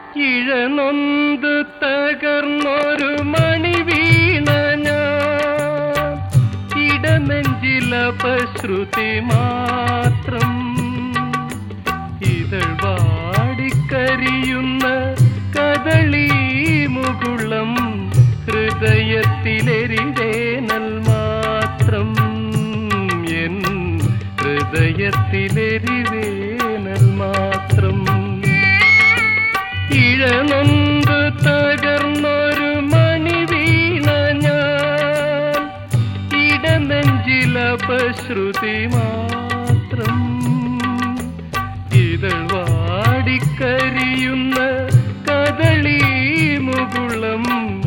ഇഴനൊന്ത് തകർന്നൊരു മണി വീണ ഞാൻ, ഇടനെഞ്ചിലപശ്രുതി മാത്രം. ഇതൾ വാടിക്കരിയുന്ന കദളി മുകുളം, ഹൃദയത്തിലെരിവേനൽ മാത്രം. എൻ ഹൃദയത്തിലെരിവേനൽ മാത്രം. ഇഴനൊന്ത് തകർന്നൊരു മണി വീണ ഞാൻ, ഇടനെഞ്ചിലപശ്രുതി മാത്രം. ഇതൾ വാടിക്കരിയുന്ന കദളി മുകുളം,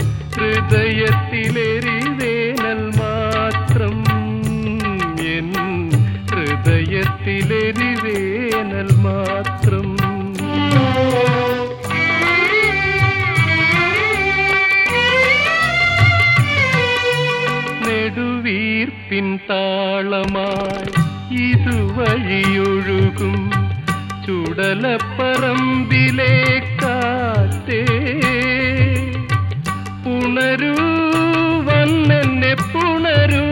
ഹൃദയത്തിലെരിവേനൽ മാത്രം. എൻ ഹൃദയത്തിലെരിവേനൽ മാത്രം. നെടുവീർപ്പിൻ താളമായി ഇതുവഴിയൊഴുകും ചുടലപ്പറമ്പിലെ കാറ്റേ, പുണരൂ വന്നെന്നെ പുണരൂ,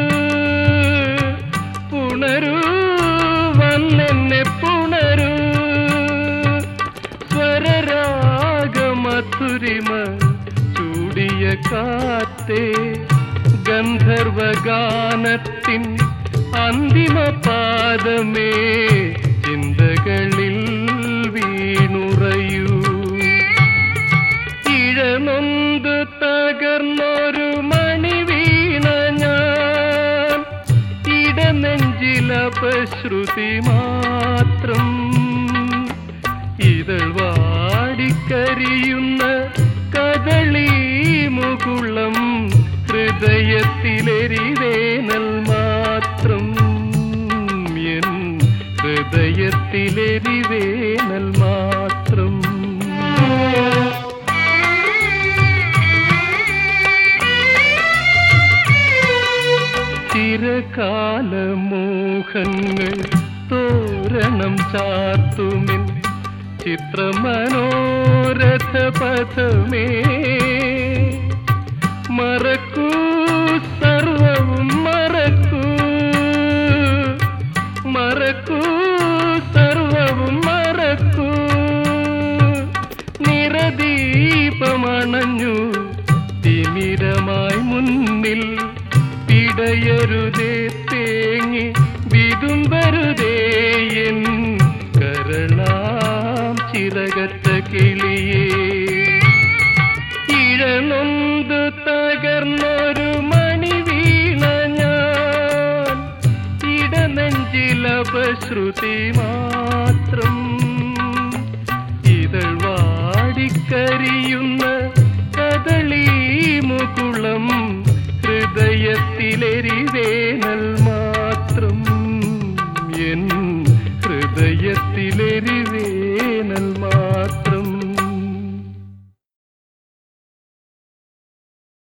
പുണരൂ വന്നെന്നെ പുണരൂ. സ്വരരാഗമധുരിമ ചൂടിയ കാറ്റേ, ഗന്ധർവഗാനത്തിൻ അന്തിമ പാദമേ, ചിന്തകളിൽ വീണുറയൂ. ഇഴനൊന്ത് തകർന്നൊരു മണി വീണ ഞാൻ, ഇടനെഞ്ചിലപശ്രുതി മാത്രം. ഇതൾ വാടിക്കരിയുന്ന കദളി മുകുളം, ഹൃദയത്തിലെരിവേനൽ മാത്രം. എൻ ഹൃദയത്തിലെരിവേനൽ മാത്രം. ചിരകാലമോഹങ്ങൾ തോരണം ചാർത്തുമിൻ ചിത്രമനോരഥ പഥമേ, മറക്കൂ സർവവും മറക്കൂ, മറക്കൂ സർവവും മറക്കൂ. നിറദീപമണഞ്ഞു തിമിരമായി മുന്നിൽ, പിടയരുതേ തേങ്ങി വിതുമ്പരുതേ എൻ കരളാം ചിറകറ്റ കിളിയേ. ഇഴനൊന്ത് തകർന്നൊരു മണി വീണ ഞാൻ, ഇടനെഞ്ചിലപശ്രുതി മാത്രം. ഇതൾ വാടിക്കരിയുന്ന കദളി മുകുളം, ഹൃദയത്തിലെരിവേനൽ മാത്രം. എൻ ഹൃദയത്തിലെരിവേനൽ മാത്രം.